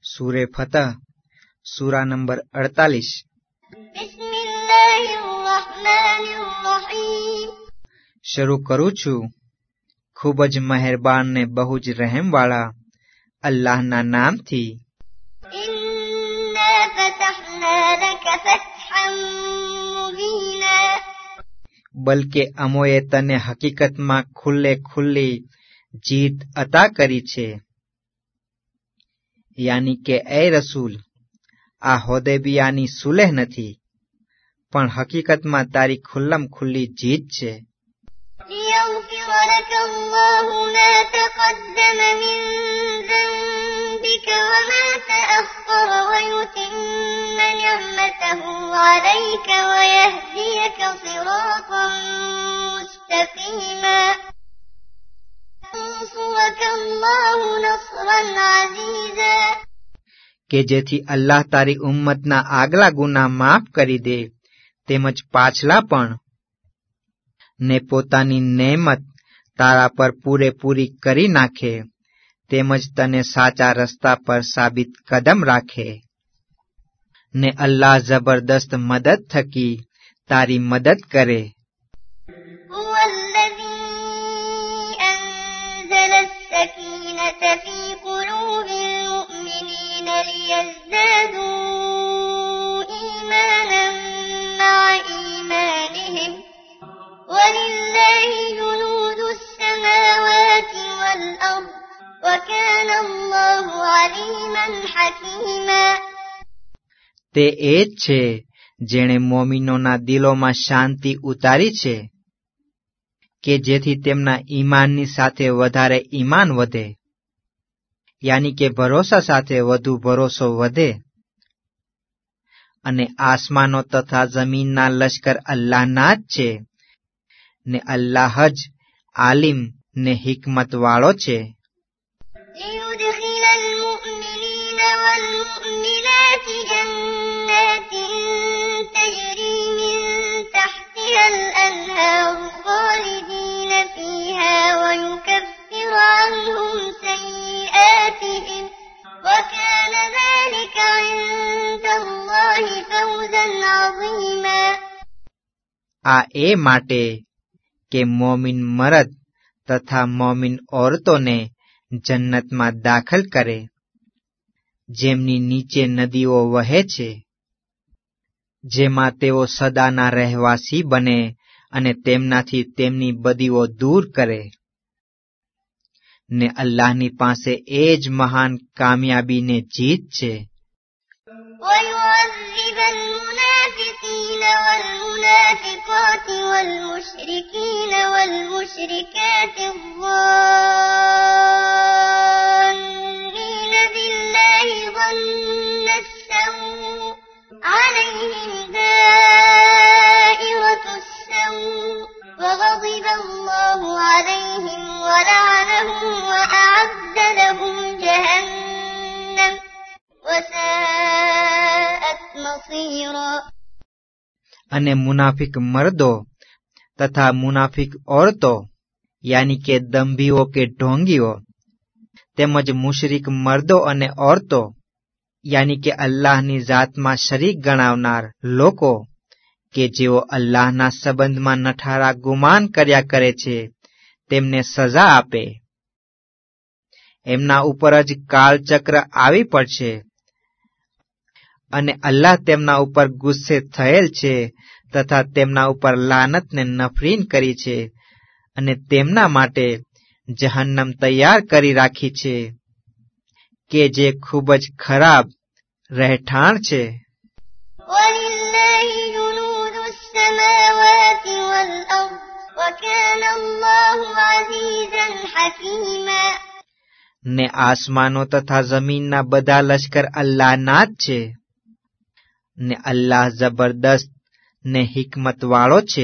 सूरे फतह सूरा नंबर 48। શરૂ કરું છું ખૂબ જ મહેરબાન ને બહુ જ રહેમ વાળા અલ્લાહના નામથી। બલકે અમોએ તને હકીકતમાં ખુલ્લે ખુલ્લી જીત અતા કરી છે, યાની કે એ રસૂલ, આ હોદેબિયાની સુલેહ નથી, પણ હકીકતમાં તારી ખુલ્લમ ખુલ્લી જીત છે। કે જેથી અલ્લાહ તારી ઉમ્મતના આગલા ગુનાહ માફ કરી દે, તેમજ પાછલા પણ, ને પોતાની નેમત તારા પર પૂરેપૂરી કરી નાખે, તેમજ તને સાચા રસ્તા પર સાબિત કદમ રાખે, ને અલ્લાહ જબરદસ્ત મદદ થકી તારી મદદ કરે। તે એ જ છે જેણે મોમીનોના દિલોમાં શાંતિ ઉતારી છે, કે જેથી તેમના ઈમાનની સાથે વધારે ઈમાન વધે, યાની કે ભરોસા સાથે વધુ ભરોસો વધે। અને આસમાનો તથા જમીનના લશ્કર અલ્લાહના જ છે, ને અલ્લાહ જ આલિમ ને હિકમત વાળો છે। આ એ માટે કે મોમિન મરદ તથા મોમિન ઓરતોને જન્નતમાં દાખલ કરે, જેમની નીચે નદીઓ વહે છે, જેમાં તેઓ સદાના રહેવાસી બને, અને તેમનાથી તેમની બદીઓ દૂર કરે। ને અલ્લાહની પાસે એ જ મહાન કામયાબીને જીત છે। والمشركين والمشركات الظانين بالله ظن السوء عليهم دائرة السوء وغضب الله عليهم ولعنهم وأعد لهم جهنم وساءت مصيرا। અને મુનાફિક મર્દો તથા મુનાફિક ઓરતો, યાની કે દંભીઓ કે ઢોંગીઓ, તેમજ મુશરિક મર્દો અને ઓરતો, યાની કે અલ્લાહની જાતમાં શરીક ગણાવનાર લોકો, કે જેઓ અલ્લાહના સંબંધમાં નઠારા ગુમાન કર્યા કરે છે, તેમને સજા આપે। એમના ઉપર જ કાળચક્ર આવી પડશે, અને અલ્લાહ તેમના ઉપર ગુસ્સે થયેલ છે, તથા તેમના ઉપર લાનતને નફરીન કરી છે, અને તેમના માટે જહન્નમ તૈયાર કરી રાખી છે, કે જે ખૂબ જ ખરાબ રહેઠાણ છે। ને આસમાનો તથા જમીનના બધા લશ્કર અલ્લાહના જ છે, ને અલ્લાહ જબરદસ્ત ને હિકમત વાળો છે।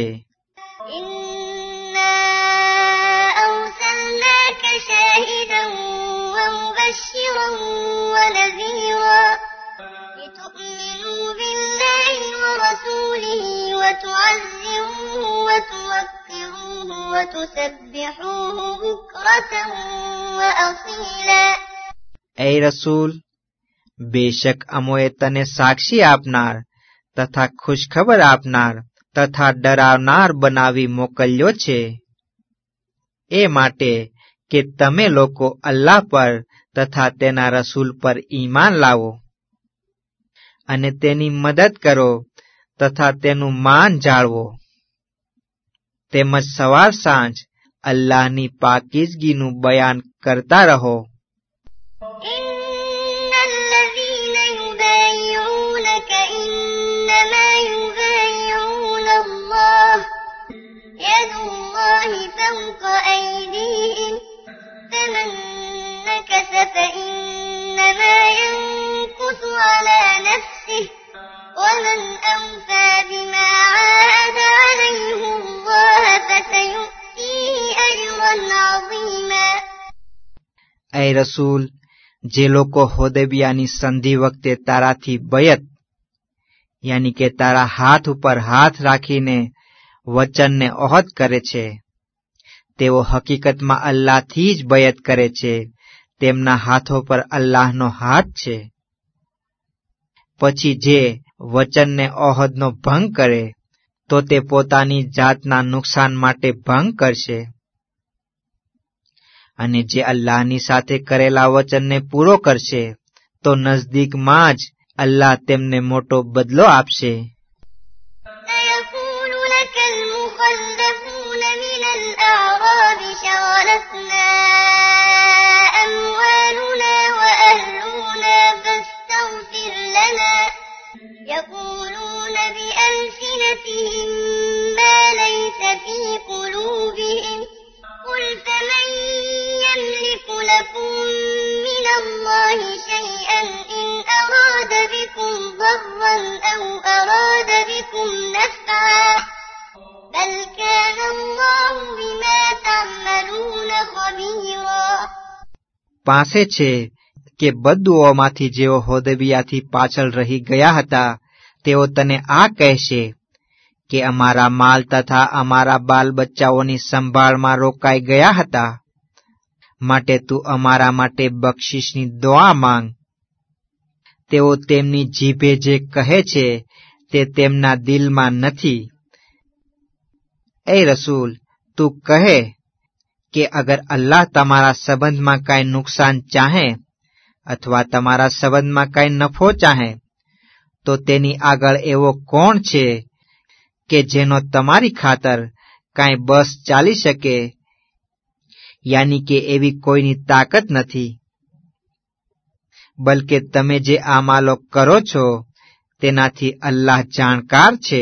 એ રસૂલ, બેશક અમોએ તને સાક્ષી આપનાર તથા ખુશખબર આપનાર તથા ડરાવનાર બનાવી મોકલ્યો છે, એ માટે કે તમે લોકો અલ્લાહ પર તથા તેના રસૂલ પર ઈમાન લાવો અને તેની મદદ કરો તથા તેનું માન જાળવો, તેમજ સવાર સાંજ અલ્લાહની પાકીઝગીનું બયાન કરતા રહો. يد الله فوق أيديهم فمن نكث فإنما ينكث على نفسه ومن أوفى بما عاهد عليه الله فسيؤتيه أجرا عظيما. ऐ रसूल, જે લોકો હોદેબિયાની સંધિ વખતે તારાથી બયત યાની કે તારા હાથ ઉપર હાથ રાખીને વચનને ઓહદ કરે છે, તેઓ હકીકતમાં અલ્લાહથી જ બયત કરે છે. તેમના હાથો પર અલ્લાહનો હાથ છે. પછી જે વચનને ઓહદનો ભંગ કરે તો તે પોતાની જાતના નુકસાન માટે ભંગ કરશે, અને જે અલ્લાહની સાથે કરેલા વચનને પૂરો કરશે તો નજદીકમાં જ અલ્લાહ તેમને મોટો બદલો આપશે. المخلفون من الأعراب شغلتنا أموالنا وأهلنا فاستغفر لنا يقولون بألسنتهم ما ليس في قلوبهم قل فمن يملك لكم من الله شيئا إن أراد بكم ضرا أو أراد بكم نفعا بل كان الله بما تعملون خبيرا. પાસે છે કે બદુઓમાંથી જેઓ હોદેબિયાથી પાછળ રહી ગયા હતા, તેઓ તને આ કહેશે કે અમારા માલ તથા અમારા બાલ બચ્ચાઓની સંભાળમાં રોકાઈ ગયા હતા, માટે તું અમારા માટે બક્ષિસની દુઆ માંગ. તેઓ તેમની જીભે જે કહે છે તે તેમના દિલમાં નથી. એ રસૂલ, તું કહે કે અગર અલ્લાહ તમારા સંબંધમાં કાંઈ નુકસાન ચાહે અથવા તમારા સંબંધમાં કાંઈ નફો ચાહે તો તેની આગળ એવો કોણ છે કે જેનો તમારી ખાતર કાંઈ બસ ચાલી શકે, યાની કે એવી કોઈની તાકાત નથી. બલકે તમે જે આમાલો કરો છો તેનાથી અલ્લાહ જાણકાર છે.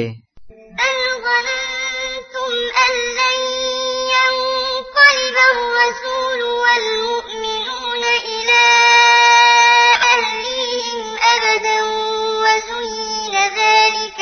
الرسول والمؤمنون إلى أهلهم أبدا وزين ذلك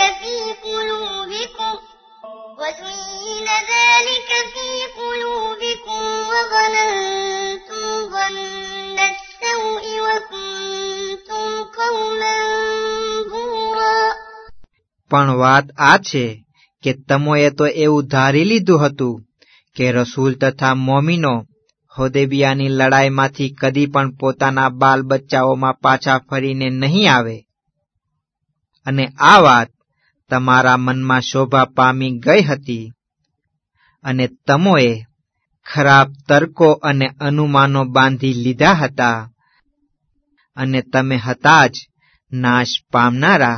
في قلوبكم وظننتم ظن السوء وكنتم قوما بورا. પણ વાત આ છે કે તમોએ તો એવું ધારી લીધું હતું કે રસૂલ તથા મોમીનો હોદેબિયાની લડાઈમાંથી કદી પણ પોતાના બાલ બચ્ચાઓમાં પાછા ફરીને નહીં આવે, અને આ વાત તમારા મનમાં શોભા પામી ગઈ હતી, અને તમોએ ખરાબ તર્કો અને અનુમાનો બાંધી લીધા હતા, અને તમે હતા જ નાશ પામનારા.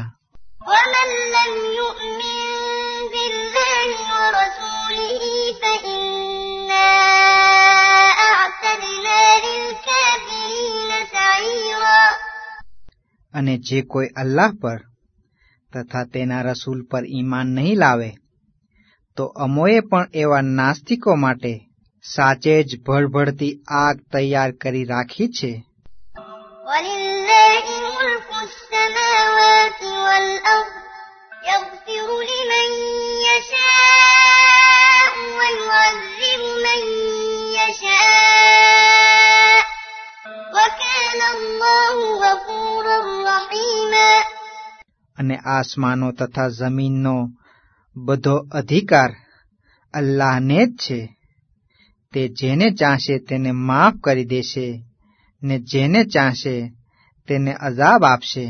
અને જે કોઈ અલ્લાહ પર તથા તેના રસૂલ પર ઈમાન નહીં લાવે તો અમોએ પણ એવા નાસ્તિકો માટે સાચે જ ભળભળતી આગ તૈયાર કરી રાખી છે. અને આસમાનો તથા જમીનનો બધો અધિકાર અલ્લાહને જ છે. તે જેને ચાહશે તેને માફ કરી દેશે, ને જેને ચાહશે તેને અઝાબ આપશે.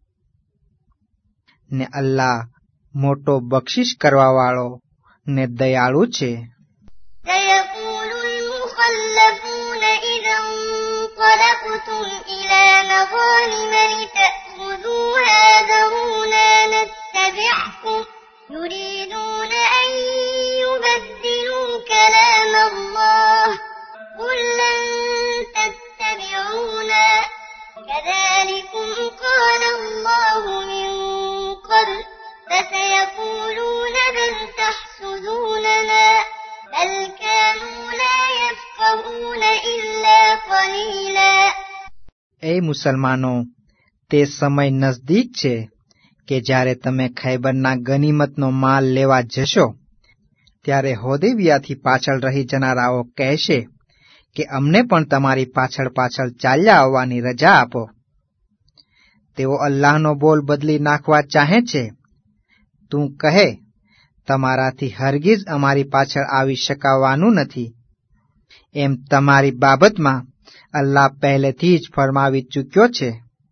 ને અલ્લાહ મોટો બક્ષિશ કરવાવાળો ને દયાળુ છે. سيقول المخلفون إذا انطلقتم إلى مغانم لتأخذوها ذرونا نتبعكم يريدون أن يبدلوا كلام الله قل لن تتبعونا كذلكم قال الله من قبل فسيقولون بل تحسدوننا بل كانوا لا يفقهون إلا قليلا. એ મુસલમાનો, તે સમય નજદીક છે કે જ્યારે તમે ખૈબરના ગનીમતનો માલ લેવા જશો ત્યારે હોદેવિયાથી પાછળ રહી જનારાઓ કહેશે કે અમને પણ તમારી પાછળ પાછળ ચાલ્યા આવવાની રજા આપો. તેઓ અલ્લાહનો બોલ બદલી નાખવા ચાહે છે. તું કહે, તમારાથી હરગીઝ અમારી પાછળ આવી શકાવાનું નથી. એમ તમારી બાબતમાં અલ્લાહ પહેલેથી જ ફરમાવી ચૂક્યો છે.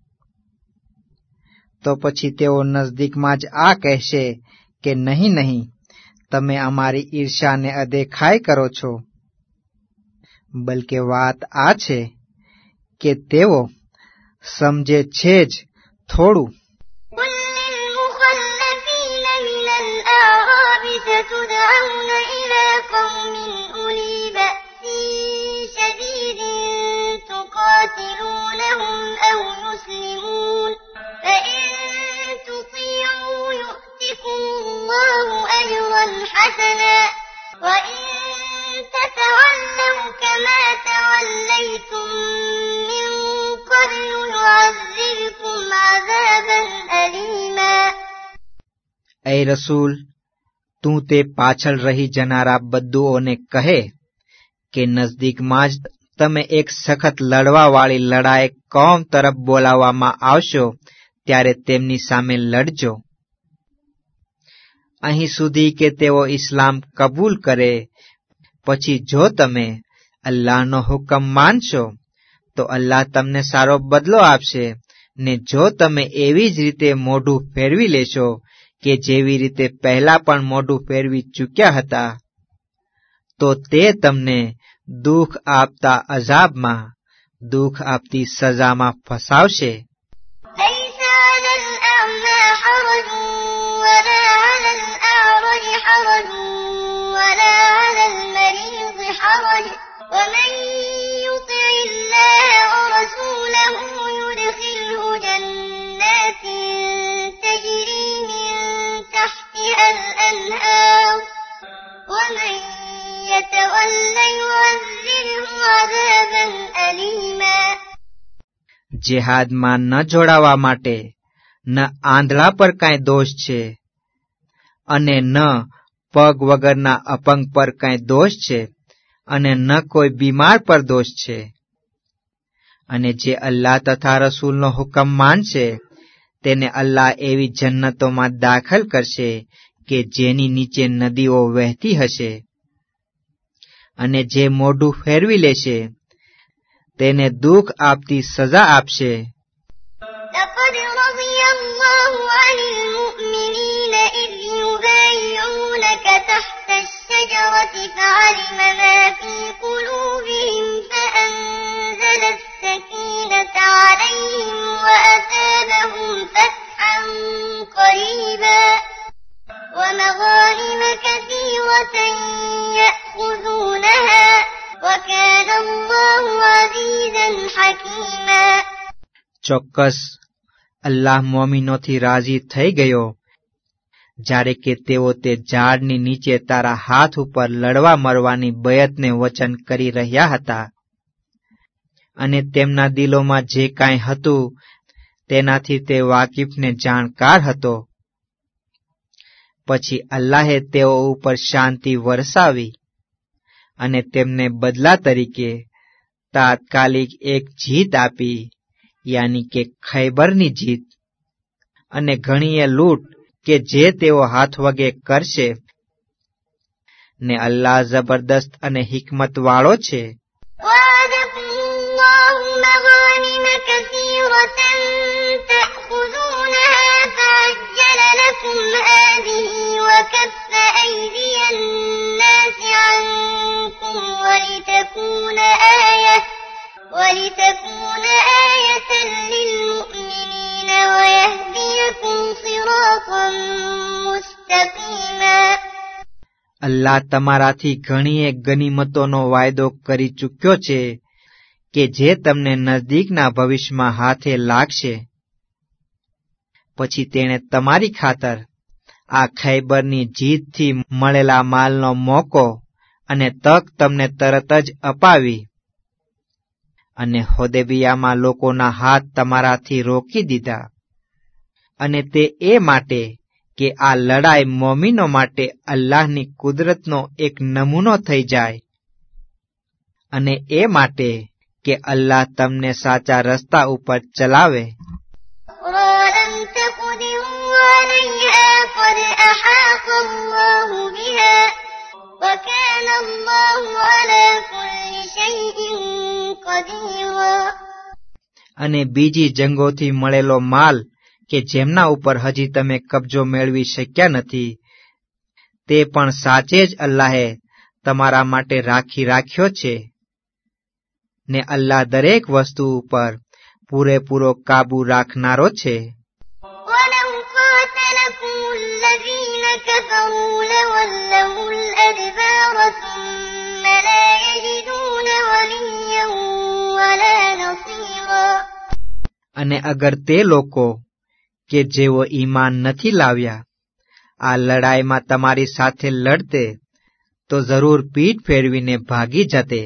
તો પછી તેઓ નજદીકમાં જ આ કહેશે કે નહીં નહીં, તમે અમારી ઈર્ષાને અદેખાઈ કરો છો. બલકે વાત આ છે કે તેઓ સમજે છે જ થોડું. قل للمخلفين من الأعراب ستدعون إلى قوم أولي بأس شديد تقاتلونهم أو يسلمون فإن تطيعوا يؤتكم الله أجرا حسنا وإن تتولوا كما توليتم من قبل يعذبكم عذابا أليما. એ રસૂલ, તું તે પાછળ રહી જનારા બદ્દુઓને કહે કે નજદીકમાં જ તમે એક સખત લડવાવાળી લડાયક કોમ તરફ બોલાવવામાં આવશો ત્યારે તેમની સામે લડજો. અહીં સુધી કે તેઓ ઇસ્લામ કબૂલ કરે, પછી જો તમે અલ્લાહનો હુકમ માનશો તો અલ્લાહ તમને સારો બદલો આપશે. ને જો તમે એવી જ રીતે મોઢું ફેરવી લેશો કે જેવી રીતે પહેલા પણ મોઢું ફેરવી ચૂક્યા હતા, તો તે તમને દુઃખ આપતા અઝાબમાં, દુઃખ આપતી સજામાં ફસાવશે. ليس على الأعمى حرج ولا على الأعرج حرج ولا على المريض حرج ومن يطع الله ورسوله يدخله جنات تجري من تحتها الأنهار ومن يتولى يعذبه عذابا أليما. જેહાદમાં ન જોડાવા માટે ન આંધળા પર કાંઈ દોષ છે અને ન પગ વગરના અપંગ પર કાંઈ દોષ છે અને ન કોઈ બીમાર પર દોષ છે. અને જે અલ્લાહ તથા રસૂલનો હુકમ માનશે તેને અલ્લાહ એવી જન્નતોમાં દાખલ કરશે કે જેની નીચે નદીઓ વહેતી હશે. અને જે મોઢું ફેરવી લેશે તેને દુઃખ આપતી સજા આપશે. لقد رضي الله عن المؤمنين إذ يبايعونك تحت الشجرة فعلم ما في قلوبهم فأنزل السكينة عليهم وأثابهم فتحا قريبا ومغانم كثيرة يأخذونها وكان الله عزيزا حكيما. ચોક્કસ અલ્લાહ મોમીનોથી રાજી થઈ ગયો જ્યારે કે તેઓ તે ઝાડની નીચે તારા હાથ ઉપર લડવા મરવાની બયતને વચન કરી રહ્યા હતા. અને તેમના દિલોમાં જે કાંઈ હતું તેનાથી તે વાકીફને જાણકાર હતો. પછી અલ્લાહે તેઓ ઉપર શાંતિ વરસાવી અને તેમને બદલા તરીકે તાત્કાલિક એક જીત આપી, યાની કે ખૈબરની જીત, અને ઘણીએ લૂંટ કે જે તેઓ હાથ વગે કરશે. ને અલ્લાહ જબરદસ્ત અને હિકમત વાળો છે. وعدكم الله مغانم كثيرة فريضة تأخذونها فعجل لكم هذه وكف أيدي الناس عنكم ولتكون آية للمؤمنين ويهديكم صراطا مستقيما. અલ્લાહ તમારાથી ઘણી ગનીમતોનો વાયદો કરી ચૂક્યો છે કે જે તમને નજદીકના ભવિષ્યમાં હાથે લાગશે. પછી તેણે તમારી ખાતર આ ખૈબરની જીતથી મળેલા માલનો મોકો અને તક તમને તરત જ અપાવી, અને હોદેબિયામાં લોકોના હાથ તમારાથી રોકી દીધા, અને તે એ માટે કે આ લડાઈ મોમીનો માટે અલ્લાહની કુદરતનો એક નમૂનો થઈ જાય, અને એ માટે કે અલ્લાહ તમને સાચા રસ્તા ઉપર ચલાવે. لم تقدروا عليها قد أحاط الله بها وكان الله على كل شيء قديرا. અને બીજી જંગોથી મળેલો માલ કે જેમના ઉપર હજી તમે કબજો મેળવી શક્યા નથી, તે પણ સાચે જ અલ્લાહે તમારા માટે રાખી રાખ્યો છે, ને અલ્લાહ દરેક વસ્તુ ઉપર પૂરેપૂરો કાબુ રાખનારો છે. ولو قاتلكم الذين كفروا لولوا الأدبار ثم لا يجدون وليا ولا نصيرا. અને અગર તે લોકો કે જેઓ ઈમાન નથી લાવ્યા આ લડાઈમાં તમારી સાથે લડતે, તો જરૂર પીઠ ફેરવીને ભાગી જતે.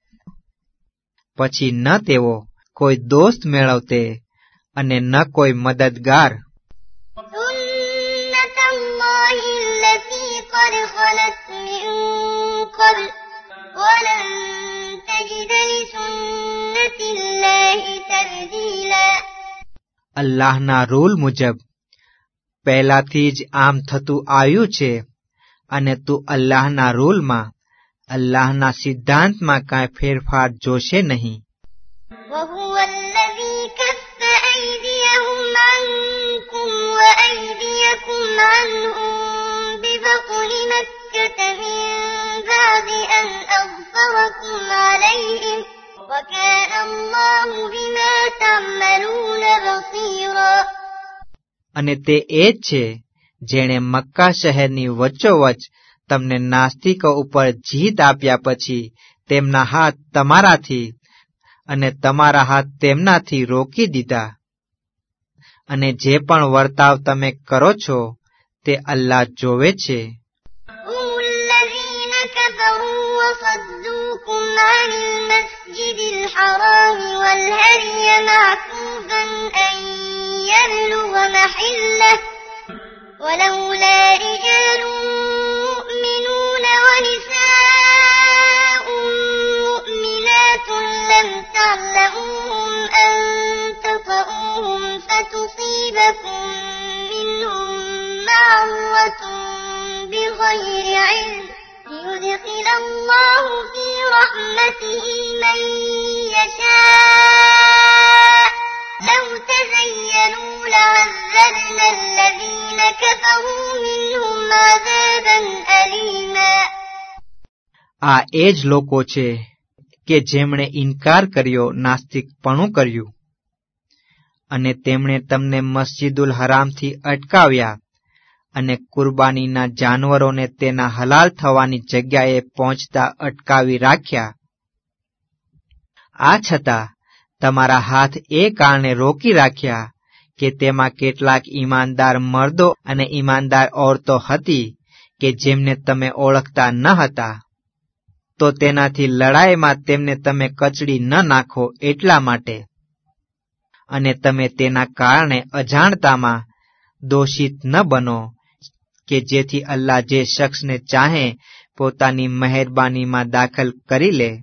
પછી ન તેઓ કોઈ દોસ્ત મેળવતે અને ન કોઈ મદદગાર. سنة الله التي قد خلت من قبل ولن تجد لسنة الله تبديلا. અલ્લાહના રૂલ મુજબ પહેલાથી જ આમ થતું આવ્યું છે, અને તું અલ્લાહના રૂલમાં, અલ્લાહના સિદ્ધાંતમાં કાંઈ ફેરફાર જોશે નહીં. وهو الذي كف أيديهم عنكم وأيديكم عنهم ببطن مكة من بعد أن أظفركم عليهم وكان الله بما تعملون بصيرا. અને તે એ જ છે જેણે મક્કા શહેરની વચ્ચોવચ તમને નાસ્તિકો ઉપર જીત આપ્યા પછી તેમના હાથ તમારાથી અને તમારા હાથ તેમનાથી રોકી દીધા. અને જે પણ વર્તાવ તમે કરો છો તે અલ્લાહ જોવે છે. هم الذين كفروا وصدوكم عن المسجد الحرام والهدي معكوفا أن يبلغ محله ولولا رجال مؤمنون ونساء مؤمنات لم تعلموهم أن تطؤوهم فتصيبكم منهم معرة بغير علم ليدخل الله في رحمته من يشاء لو تزينوا لعذبنا الذين كفروا منهم عذابا أليما. આ એ જ લોકો છે કે જેમણે ઇનકાર કર્યો, નાસ્તિકપણું કર્યું, અને તેમણે તમને મસ્જિદુલ હરામથી અટકાવ્યા અને કુરબાનીના જાનવરોને તેના હલાલ થવાની જગ્યાએ પહોંચતા અટકાવી રાખ્યા. આ છતાં તમારા હાથ એ કારણે રોકી રાખ્યા કે તેમાં કેટલાક ઈમાનદાર મર્દો અને ઈમાનદાર ઓરતો હતી કે જેમને તમે ઓળખતા ન હતા, તો તેનાથી લડાઈમાં તેમને તમે કચડી ન નાખો એટલા માટે, અને તમે તેના કારણે અજાણતામાં દોષિત ન બનો, કે જેથી અલ્લાહ જે શખ્સને ચાહે પોતાની મહેરબાનીમાં દાખલ કરી લે.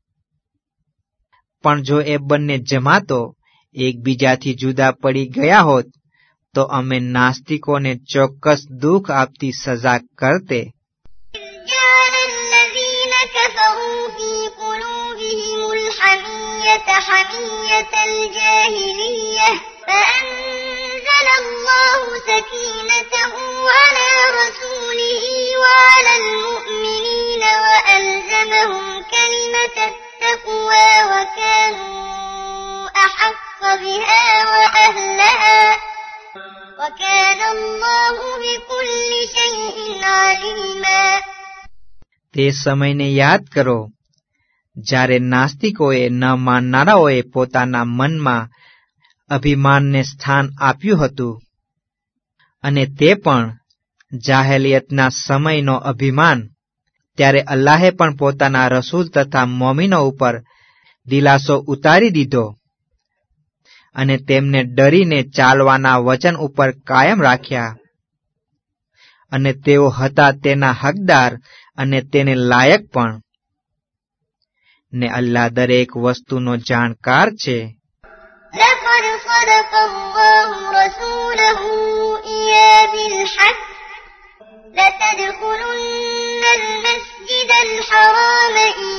પણ જો એ બંને જમાતો એકબીજાથી જુદા પડી ગયા હોત, તો અમે નાસ્તિકોને ચોક્કસ દુઃખ આપતી સજા કરતે. جعل الذين كفروا في قلوبهم الحمية حمية الجاهلية فأنزل الله سكينته على رسوله وعلى المؤمنين وألزمهم كلمة التقوى وكانوا أحق بها وأهلها وكان الله بكل شيء عليما. તે સમયને યાદ કરો જ્યારે નાસ્તિકોએ ન માનનારાઓએ પોતાના મનમાં અભિમાનને સ્થાન આપ્યું હતું અને તે પણ જાહેલિયતના સમયનો અભિમાન. ત્યારે અલ્લાહે પણ પોતાના રસૂલ તથા મોમિનો ઉપર દિલાસો ઉતારી દીધો અને તેમને ડરીને ચાલવાના વચન ઉપર કાયમ રાખ્યા અને તેઓ હતા તેના હકદાર અને તેને લાયક પણ. ને અલ્લાહ દરેક વસ્તુનો જાણકાર છે. لقد صدق الله رسوله الرؤيا بالحق لتدخلن المسجد الحرام إن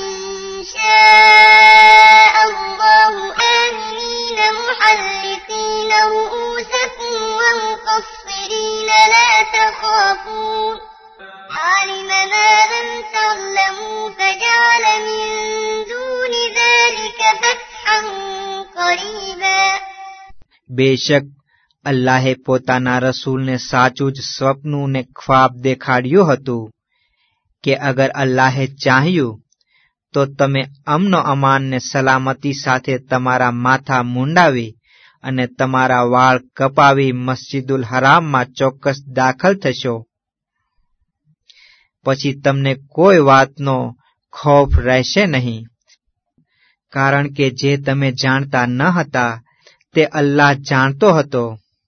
شاء الله آمنين محلقين رؤوسكم ومقصرين لا تخافون علم ما لم تعلموا فجعل من دون ذلك فتحا قريبا. બેશક અલ્લાહે પોતાના રસૂલને સાચું જ સ્વપ્નું ને ખ્વાબ દેખાડ્યું હતું કે અગર અલ્લાહે ચાહ્યું તો તમે અમનો અમાનને સલામતી સાથે તમારા માથા મુંડાવી અને તમારા વાળ કપાવી મસ્જિદુલ હરામમાં ચોક્કસ દાખલ થશો. પછી તમને કોઈ વાતનો ખૌફ રહેશે નહીં, કારણ કે જે તમે જાણતા ન હતા તે અલ્લાહ જાણતો હતો.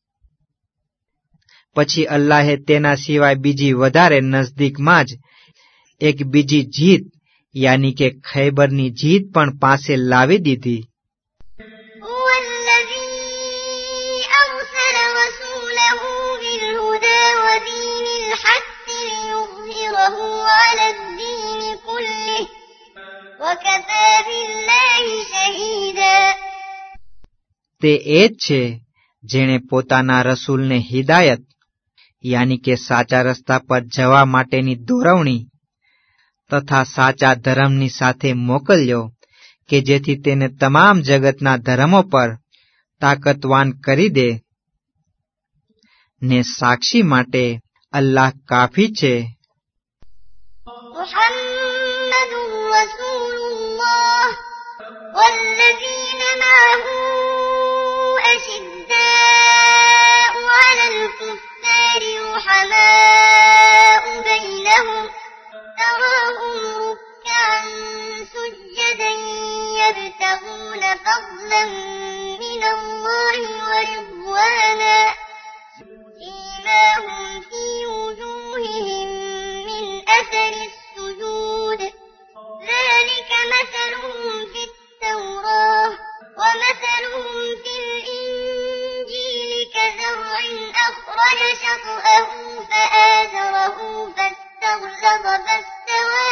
પછી અલ્લાહે તેના સિવાય બીજી વધારે નજદીકમાં જ એક બીજી જીત યાની કે ખૈબરની જીત પણ પાસે લાવી દીધી. هو الذي أرسل رسوله بالهدى ودين الحق ليظهره على الدين كله وكفى بالله شهيدا. તે એ જ છે જેણે પોતાના રસૂલને હિદાયત યાની કે સાચા રસ્તા પર જવા માટેની દોરવણી તથા સાચા ધર્મની સાથે મોકલ્યો કે જેથી તેને તમામ જગતના ધર્મો પર તાકતવાન કરી દે. ને સાક્ષી માટે અલ્લાહ કાફી છે. محمد رسول الله والذين معه أشداء على الكفار رحماء بينهم تراهم ركعا سجدا يبتغون فضلا من الله ورضوانا سيماهم في وجوههم من أثر السجود ذلك مثلهم في التوراة ومثلهم في الإنجيل كزرع أخرج شطأه فآزره فاستغلظ فاستوى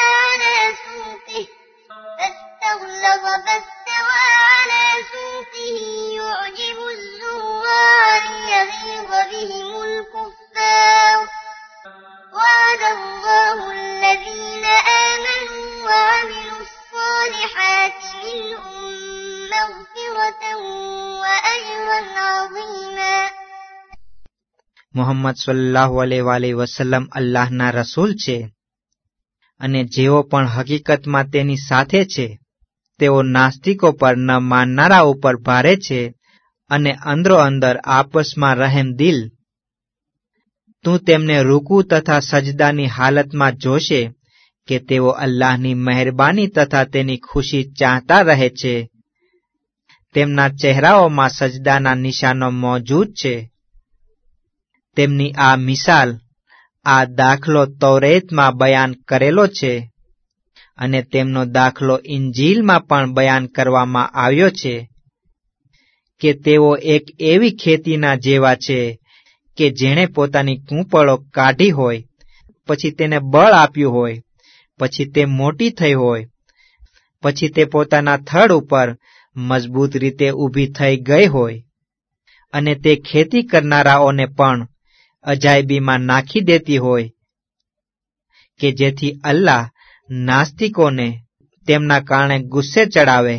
على سوقه يعجب الزراع ليغيظ بهم الكفار وعد الله الذين آمنوا وعملوا الصالحات منهم مغفرة وأجرا عظيما. મુહમ્મદ સલ્લલ્લાહુ અલૈહિ વસલ્લમ અલ્લાહના રસૂલ છે અને જેઓ પણ હકીકતમાં તેની સાથે છે તેઓ નાસ્તિકો પર ન માનનારા ઉપર ભારે છે અને અંદરો અંદર આપસમાં રહેમ દિલ. તું તેમને રૂકુ તથા સજદાની હાલતમાં જોશે કે તેઓ અલ્લાહની મહેરબાની તથા તેની ખુશી ચાહતા રહે છે. તેમના ચહેરાઓમાં સજદાના નિશાનો મોજૂદ છે. તેમની આ મિસાલ, આ દાખલો તૌરેતમાં બયાન કરેલો છે અને તેમનો દાખલો ઇંજીલમાં પણ બયાન કરવામાં આવ્યો છે કે તેઓ એક એવી ખેતીના જેવા છે કે જેણે પોતાની કૂંપળો કાઢી હોય, પછી તેને બળ આપ્યું હોય, પછી તે મોટી થઈ હોય, પછી તે પોતાના થડ ઉપર મજબૂત રીતે ઊભી થઈ ગઈ હોય અને તે ખેતી કરનારાઓને પણ અજાયબીમાં નાખી દેતી હોય કે જેથી અલ્લાહ નાસ્તિકોને તેમના કારણે ગુસ્સે ચડાવે.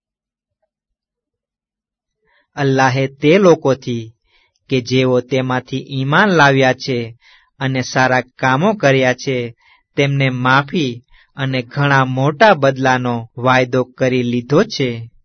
અલ્લાહે તે લોકોથી કે જેઓ તેમાંથી ઈમાન લાવ્યા છે અને સારા કામો કર્યા છે તેમને માફી અને ઘણા મોટા બદલાનો વાયદો કરી લીધો છે.